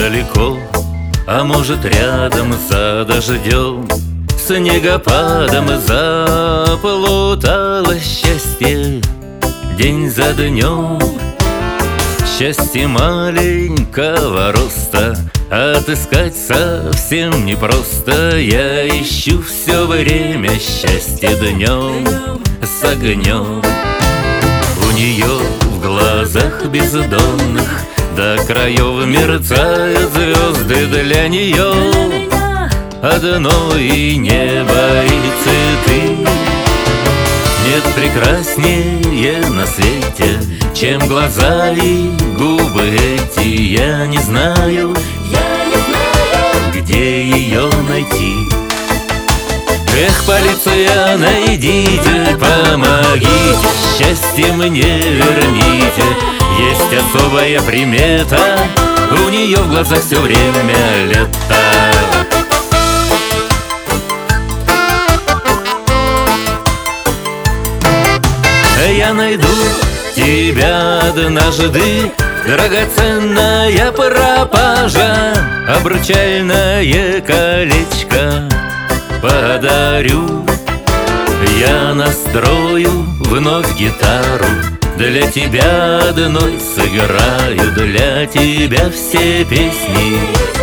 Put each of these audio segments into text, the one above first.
далеко, а может рядом за дождем, снегопадом заплутало счастье день за днем. Счастье маленького роста отыскать совсем непросто. Я ищу все время счастье днем с огнем. У нее в глазах бездонных до краев мерцают звезды для нее. Одно и небо, и цветы. Нет прекраснее на свете, чем глаза и губы эти. Я не знаю, где ее найти. Эх, полиция, найдите, помогите, счастье мне верните. Есть особая примета, у нее в глазах все время лето. Я найду тебя однажды, драгоценная пропажа, обручальное колечко подарю. Я настрою вновь гитару, для тебя одной сыграю, для тебя все песни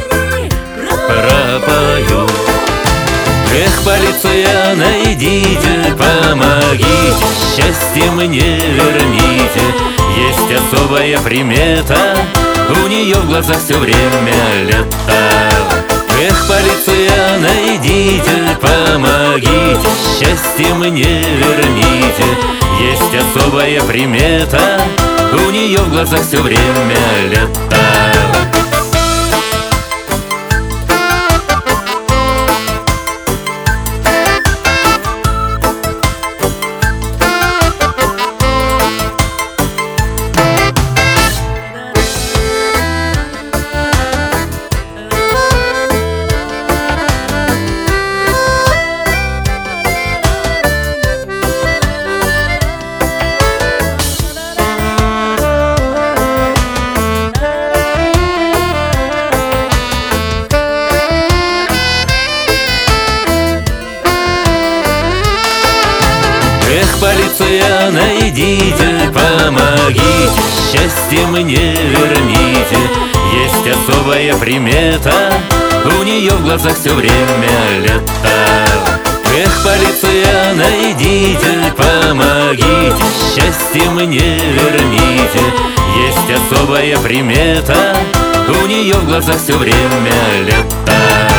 пропою. Эх, полиция, найдите, помогите, счастье мне верните. Есть особая примета, у нее в глазах все время лето. Эх, полиция, найдите, помогите, счастье мне верните. Есть особая примета, у нее в глазах все время лето. Эх, полиция, найдите, помогите, счастье мне верните. Есть особая примета, у нее в глазах все время лето. Эх, полиция, найдите, помогите, счастье мне верните. Есть особая примета, у нее в глазах все время лето.